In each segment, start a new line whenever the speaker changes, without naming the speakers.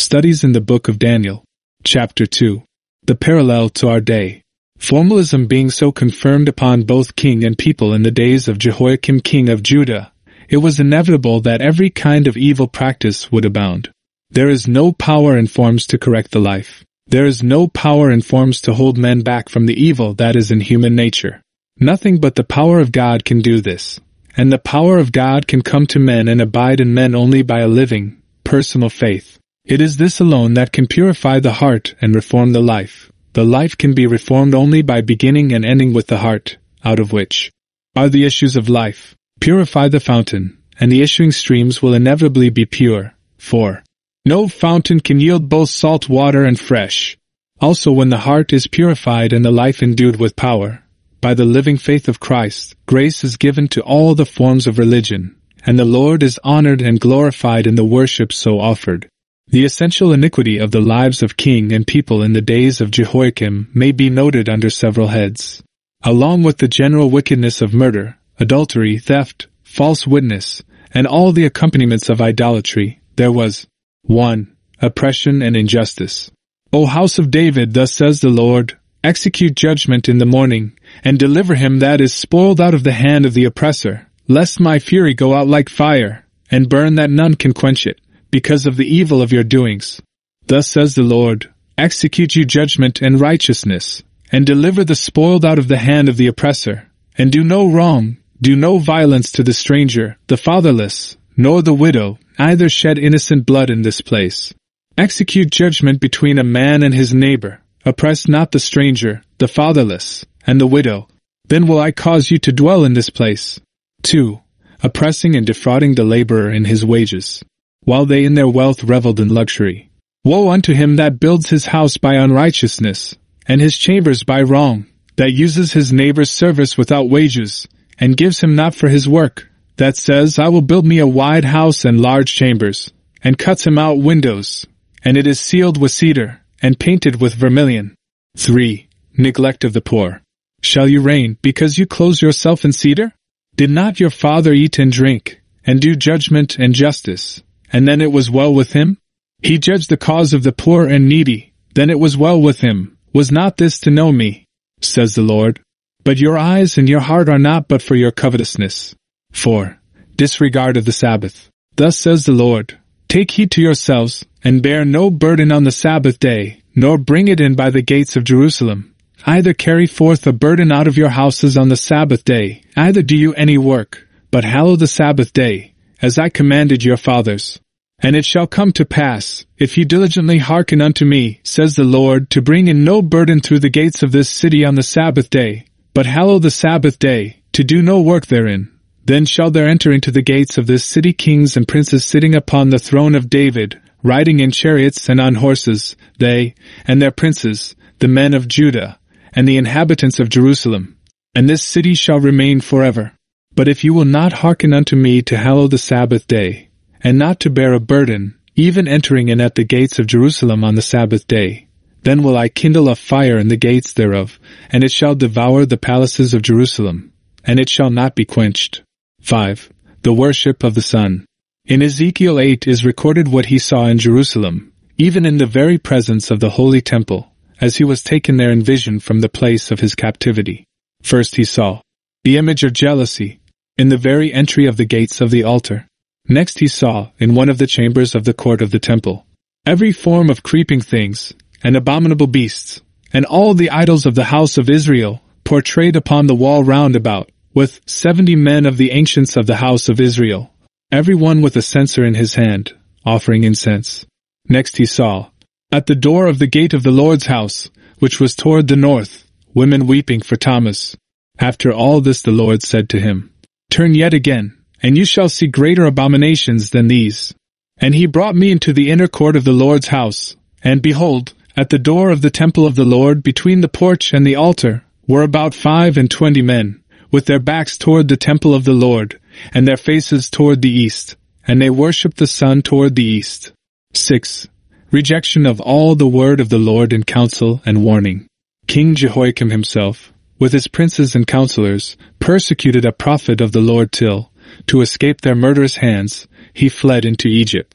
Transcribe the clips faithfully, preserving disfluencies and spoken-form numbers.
Studies in the Book of Daniel. Chapter two. The parallel to our day. Formalism being so confirmed upon both king and people in the days of Jehoiakim king of Judah, it was inevitable that every kind of evil practice would abound. There is no power in forms to correct the life. There is no power in forms to hold men back from the evil that is in human nature. Nothing but the power of God can do this, and the power of God can come to men and abide in men only by a living, personal faith. It is this alone that can purify the heart and reform the life. The life can be reformed only by beginning and ending with the heart, out of which are the issues of life. Purify the fountain, and the issuing streams will inevitably be pure. For no fountain can yield both salt water and fresh. Also, when the heart is purified and the life endued with power, by the living faith of Christ, grace is given to all the forms of religion, and the Lord is honored and glorified in the worship so offered. The essential iniquity of the lives of king and people in the days of Jehoiakim may be noted under several heads. Along with the general wickedness of murder, adultery, theft, false witness, and all the accompaniments of idolatry, there was one. Oppression and injustice. O house of David, thus says the Lord, execute judgment in the morning, and deliver him that is spoiled out of the hand of the oppressor, lest my fury go out like fire, and burn that none can quench it, because of the evil of your doings. Thus says the Lord, execute you judgment and righteousness, and deliver the spoiled out of the hand of the oppressor, and do no wrong, do no violence to the stranger, the fatherless, nor the widow, neither shed innocent blood in this place. Execute judgment between a man and his neighbor, oppress not the stranger, the fatherless, and the widow. Then will I cause you to dwell in this place. two. Oppressing and defrauding the laborer in his wages, while they in their wealth reveled in luxury. Woe unto him that builds his house by unrighteousness, and his chambers by wrong, that uses his neighbor's service without wages, and gives him not for his work, that says, I will build me a wide house and large chambers, and cuts him out windows, and it is sealed with cedar, and painted with vermilion. three. Neglect of the poor. Shall you reign, because you clothe yourself in cedar? Did not your father eat and drink, and do judgment and justice, and then it was well with him? He judged the cause of the poor and needy, then it was well with him. Was not this to know me? Says the Lord. But your eyes and your heart are not but for your covetousness. four. Disregard of the Sabbath. Thus says the Lord, take heed to yourselves, and bear no burden on the Sabbath day, nor bring it in by the gates of Jerusalem. Either carry forth a burden out of your houses on the Sabbath day, either do you any work, but hallow the Sabbath day, as I commanded your fathers. And it shall come to pass, if you diligently hearken unto me, says the Lord, to bring in no burden through the gates of this city on the Sabbath day, but hallow the Sabbath day, to do no work therein. Then shall there enter into the gates of this city kings and princes sitting upon the throne of David, riding in chariots and on horses, they, and their princes, the men of Judah, and the inhabitants of Jerusalem. And this city shall remain forever. But if you will not hearken unto me to hallow the Sabbath day, and not to bear a burden, even entering in at the gates of Jerusalem on the Sabbath day, then will I kindle a fire in the gates thereof, and it shall devour the palaces of Jerusalem, and it shall not be quenched. five. The worship of the sun. In Ezekiel eight is recorded what he saw in Jerusalem, even in the very presence of the holy temple, as he was taken there in vision from the place of his captivity. First he saw the image of jealousy in the very entry of the gates of the altar. Next he saw, in one of the chambers of the court of the temple, every form of creeping things, and abominable beasts, and all the idols of the house of Israel, portrayed upon the wall round about, with seventy men of the ancients of the house of Israel, every one with a censer in his hand, offering incense. Next he saw, at the door of the gate of the Lord's house, which was toward the north, women weeping for Tammuz. After all this the Lord said to him, turn yet again, and you shall see greater abominations than these. And he brought me into the inner court of the Lord's house, and behold, at the door of the temple of the Lord between the porch and the altar, were about five and twenty men, with their backs toward the temple of the Lord, and their faces toward the east, and they worshipped the sun toward the east. six. Rejection of all the word of the Lord in counsel and warning. King Jehoiakim himself, with his princes and counselors, persecuted a prophet of the Lord till, to escape their murderous hands, he fled into Egypt.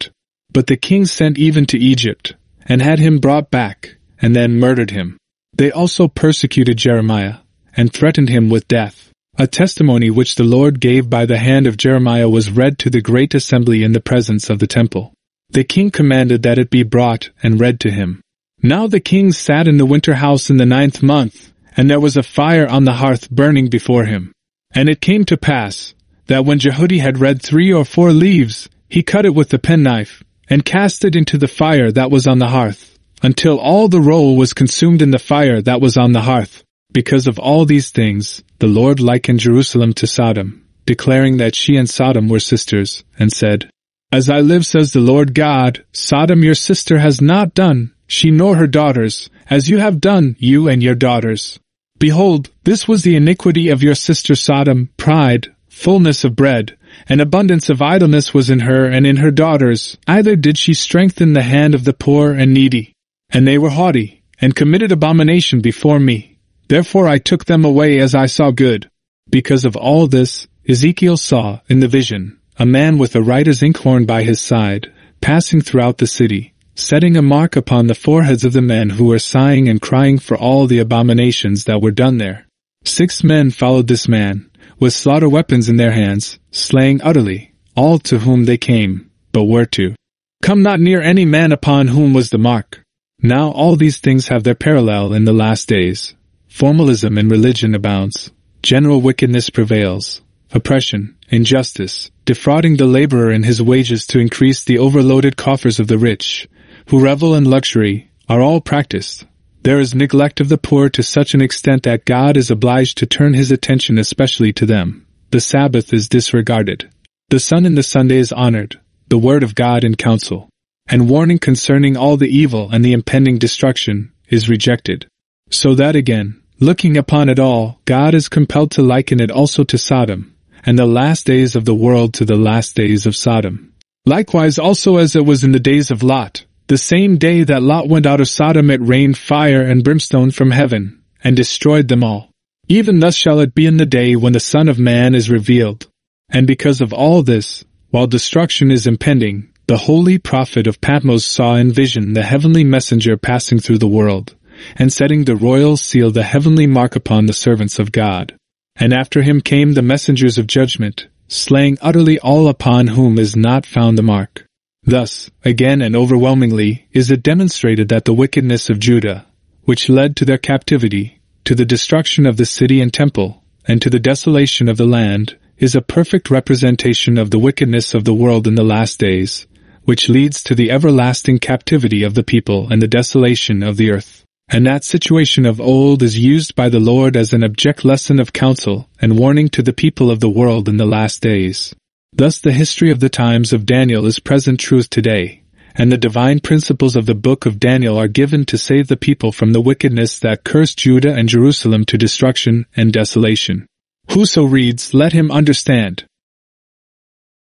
But the king sent even to Egypt, and had him brought back, and then murdered him. They also persecuted Jeremiah, and threatened him with death. A testimony which the Lord gave by the hand of Jeremiah was read to the great assembly in the presence of the temple. The king commanded that it be brought and read to him. Now the king sat in the winter house in the ninth month, and there was a fire on the hearth burning before him. And it came to pass, that when Jehudi had read three or four leaves, he cut it with the penknife, and cast it into the fire that was on the hearth, until all the roll was consumed in the fire that was on the hearth. Because of all these things, the Lord likened Jerusalem to Sodom, declaring that she and Sodom were sisters, and said, As I live, says the Lord God, Sodom your sister has not done, she nor her daughters, as you have done, you and your daughters. Behold, this was the iniquity of your sister Sodom, pride, fullness of bread, and abundance of idleness was in her and in her daughters, either did she strengthen the hand of the poor and needy. And they were haughty, and committed abomination before me. Therefore I took them away as I saw good. Because of all this, Ezekiel saw, in the vision, a man with a writer's inkhorn by his side, passing throughout the city, setting a mark upon the foreheads of the men who were sighing and crying for all the abominations that were done there. Six men followed this man, with slaughter weapons in their hands, slaying utterly all to whom they came, but were to come not near any man upon whom was the mark. Now all these things have their parallel in the last days. Formalism in religion abounds. General wickedness prevails. Oppression, injustice, defrauding the laborer in his wages to increase the overloaded coffers of the rich, who revel in luxury, are all practiced. There is neglect of the poor to such an extent that God is obliged to turn his attention especially to them. The Sabbath is disregarded. The sun in the Sunday is honored, the word of God in counsel, and warning concerning all the evil and the impending destruction is rejected. So that again, looking upon it all, God is compelled to liken it also to Sodom, and the last days of the world to the last days of Sodom. Likewise also as it was in the days of Lot, the same day that Lot went out of Sodom it rained fire and brimstone from heaven, and destroyed them all. Even thus shall it be in the day when the Son of Man is revealed. And because of all this, while destruction is impending, the holy prophet of Patmos saw in vision the heavenly messenger passing through the world, and setting the royal seal, the heavenly mark, upon the servants of God. And after him came the messengers of judgment, slaying utterly all upon whom is not found the mark. Thus, again and overwhelmingly, is it demonstrated that the wickedness of Judah, which led to their captivity, to the destruction of the city and temple, and to the desolation of the land, is a perfect representation of the wickedness of the world in the last days, which leads to the everlasting captivity of the people and the desolation of the earth. And that situation of old is used by the Lord as an abject lesson of counsel and warning to the people of the world in the last days. Thus the history of the times of Daniel is present truth today, and the divine principles of the book of Daniel are given to save the people from the wickedness that cursed Judah and Jerusalem to destruction and desolation. Whoso reads, let him understand.